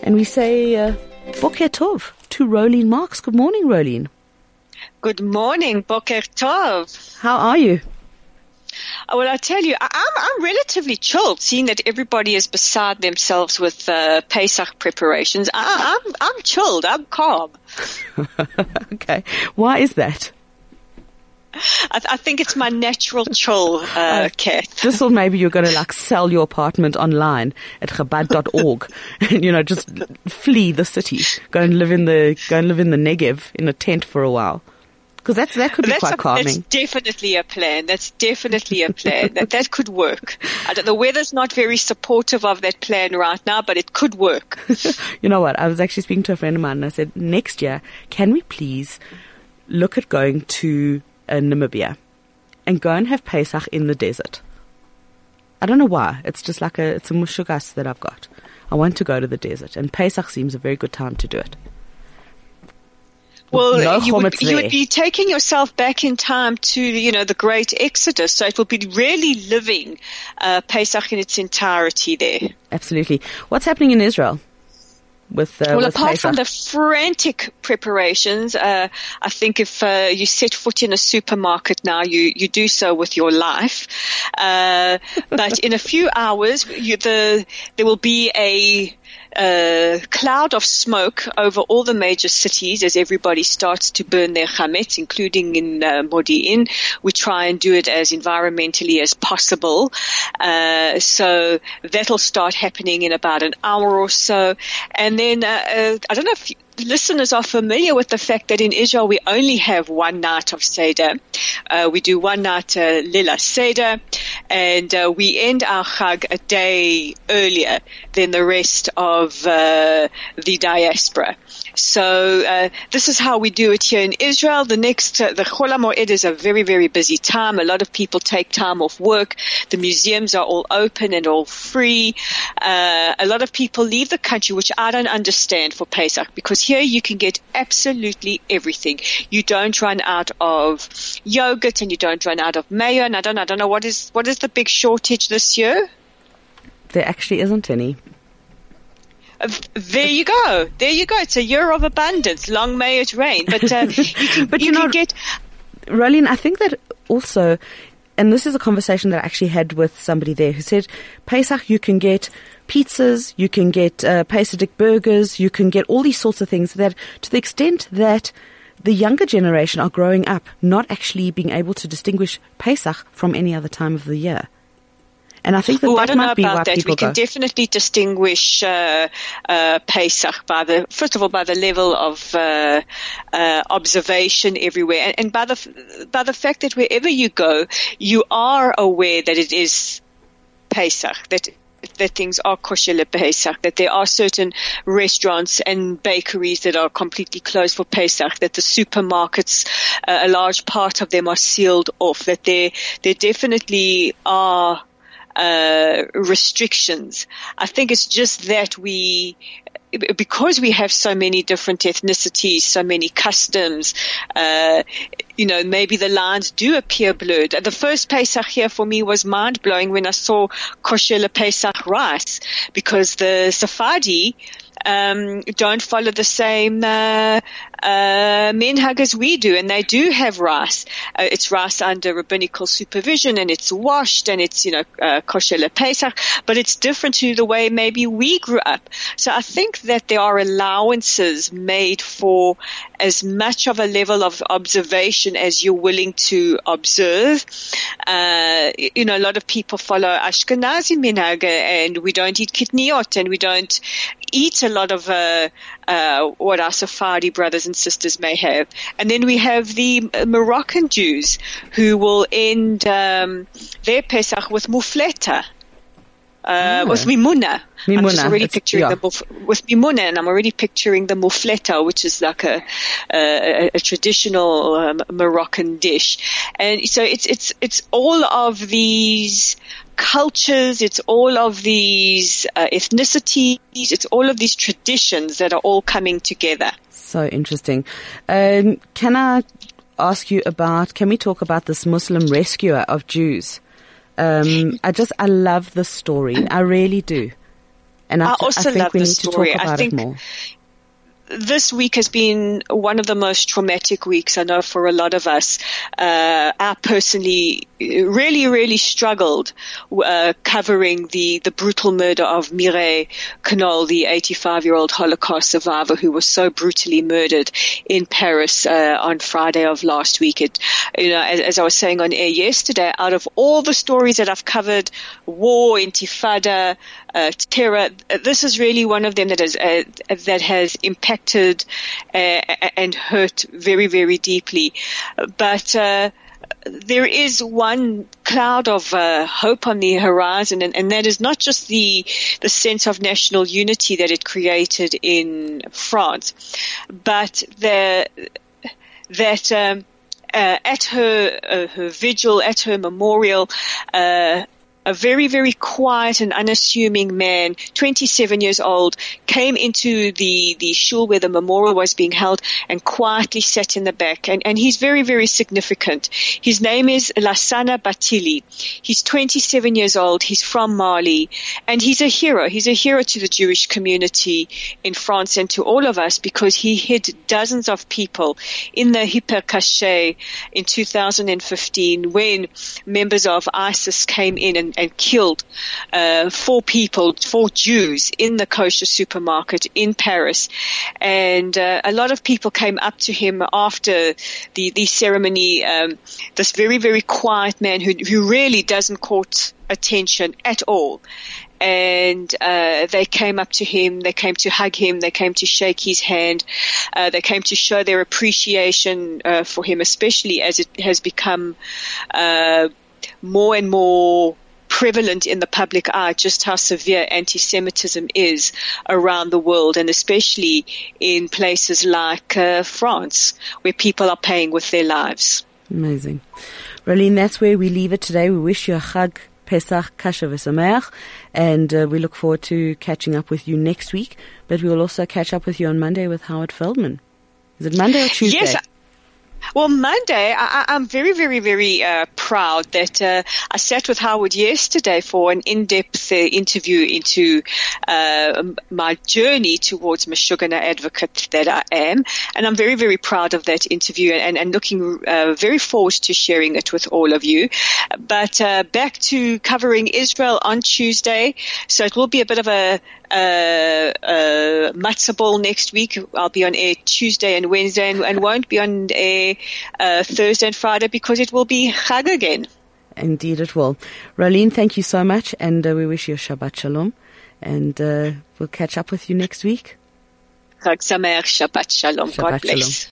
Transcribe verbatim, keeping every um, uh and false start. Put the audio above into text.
And we say uh, Boker Tov to Rolene Marks. Good morning, Rolene. Good morning, Boker Tov. How are you? Well, I tell you, I'm, I'm relatively chilled, seeing that everybody is beside themselves with uh, Pesach preparations. I, I'm, I'm chilled. I'm calm. Okay. Why is that? I, th- I think it's my natural chill, uh, Kat. Just thought maybe you're going to like sell your apartment online at chabad dot org and, you know, just flee the city. Go and live in the, go and live in the Negev in a tent for a while. Because that's, that could be that's quite a, calming. That's definitely a plan. That's definitely a plan. that, that could work. I don't, the weather's not very supportive of that plan right now, but it could work. You know what? I was actually speaking to a friend of mine and I said, next year, can we please look at going to uh, Namibia and go and have Pesach in the desert? I don't know why. It's just like a, it's a mushugas that I've got. I want to go to the desert, and Pesach seems a very good time to do it. Well, no you, would, you there. would be taking yourself back in time to, you know, the great Exodus. So it will be really living uh, Pesach in its entirety there. Absolutely. What's happening in Israel with uh, Well, with apart Pesach? from the frantic preparations, uh, I think if uh, you set foot in a supermarket now, you, you do so with your life. Uh, but in a few hours, you, the there will be a a cloud of smoke over all the major cities as everybody starts to burn their chametz, including in uh, Modi'in. We try and do it as environmentally as possible. Uh, so that'll start happening in about an hour or so. And then, uh, uh, I don't know if you, listeners are familiar with the fact that in Israel we only have one night of Seder. Uh, we do one night uh, Lila Seder, and uh, we end our Chag a day earlier than the rest of uh, the diaspora. So uh, this is how we do it here in Israel. The next, uh, the Chol HaMoed is a very, very busy time. A lot of people take time off work. The museums are all open and all free. Uh, a lot of people leave the country, which I don't understand for Pesach, because here you can get absolutely everything. You don't run out of yogurt and you don't run out of mayo. And I don't, I don't know what is what is the big shortage this year. There actually isn't any. Uh, there you go. There you go. It's a year of abundance. Long may it rain. But uh, you can, but you, you can know, get. Rolene, I think that also, and this is a conversation that I actually had with somebody there who said, Pesach, you can get pizzas, you can get uh, Pesach burgers, you can get all these sorts of things that, to the extent that the younger generation are growing up not actually being able to distinguish Pesach from any other time of the year. And I think that oh, that I don't might know be why about that. people We can go. definitely distinguish uh, uh, Pesach by the, first of all, by the level of uh, uh, observation everywhere, and, and by the by the fact that wherever you go, you are aware that it is Pesach, that that things are kosher le Pesach, that there are certain restaurants and bakeries that are completely closed for Pesach, that the supermarkets, uh, a large part of them are sealed off, that there there definitely are Uh, restrictions. I think it's just that we, because we have so many different ethnicities, so many customs, uh, you know, maybe the lines do appear blurred. The first Pesach here for me was mind-blowing when I saw kosher le Pesach rice, because the Sephardi um, don't follow the same uh, uh, minhag as we do, and they do have rice. Uh, it's rice under rabbinical supervision, and it's washed, and it's, you know, uh, kosher le Pesach, but it's different to the way maybe we grew up. So I think that there are allowances made for as much of a level of observation as you're willing to observe. Uh, you know, a lot of people follow Ashkenazi minhag, and we don't eat kitniot, and we don't eat a lot of uh, uh, what our Sephardi brothers and sisters may have. And then we have the Moroccan Jews who will end um, their Pesach with mufleta. Uh, oh. with mimuna. Mimuna. I'm just already It's, picturing yeah. the muf- with mimuna, and I'm already picturing the mufleta, which is like a a, a traditional um, Moroccan dish. And so it's it's it's all of these cultures, it's all of these uh, ethnicities, it's all of these traditions that are all coming together. So interesting. Um, can I ask you about? Can we talk about this Muslim rescuer of Jews? Um, I just, I love the story. I really do. And I, I also I think love we the need story. to talk about I think it more. This week has been one of the most traumatic weeks, I know, for a lot of us. Uh, I personally really, really struggled uh, covering the, the brutal murder of Mireille Knoll, the eighty-five-year-old Holocaust survivor who was so brutally murdered in Paris uh, on Friday of last week. It, you know, as, as I was saying on air yesterday, out of all the stories that I've covered, war, intifada, uh, terror, this is really one of them that has uh, that has impacted uh, and hurt very, very deeply. But uh, there is one cloud of uh, hope on the horizon, and, and that is not just the the sense of national unity that it created in France, but the that um, uh, at her uh, her vigil, at her memorial, uh, a very, very quiet and unassuming man, twenty-seven years old, came into the, the shul where the memorial was being held and quietly sat in the back. And, and he's very, very significant. His name is Lassana Batili. He's twenty-seven years old. He's from Mali. And he's a hero. He's a hero to the Jewish community in France and to all of us because he hid dozens of people in the Hyper Caché in two thousand fifteen when members of ISIS came in and and killed uh, four people, four Jews in the kosher supermarket in Paris. And uh, a lot of people came up to him after the, the ceremony, um, this very, very quiet man who, who really doesn't court attention at all. And uh, they came up to him, they came to hug him, they came to shake his hand, uh, they came to show their appreciation uh, for him, especially as it has become uh, more and more prevalent in the public eye just how severe anti-Semitism is around the world, and especially in places like uh, France, where people are paying with their lives. Amazing. Rolene, that's where we leave it today. We wish you a Chag Pesach Kasher V'Sameach, and uh, we look forward to catching up with you next week, but we will also catch up with you on Monday with Howard Feldman. Is it Monday or Tuesday? Yes. Well, Monday, I, I'm very, very, very uh, proud that uh, I sat with Howard yesterday for an in-depth uh, interview into uh, my journey towards Meshugana advocate that I am. And I'm very, very proud of that interview and, and looking uh, very forward to sharing it with all of you. But uh, back to covering Israel on Tuesday. So it will be a bit of a Uh, uh, Matzah Ball next week. I'll be on air Tuesday and Wednesday and, and won't be on air uh, Thursday and Friday because it will be Chag again. Indeed it will. Rolene, thank you so much, and uh, we wish you a Shabbat Shalom, and uh, we'll catch up with you next week. Chag Sameach, Shabbat Shalom. Shabbat God bless. Shalom.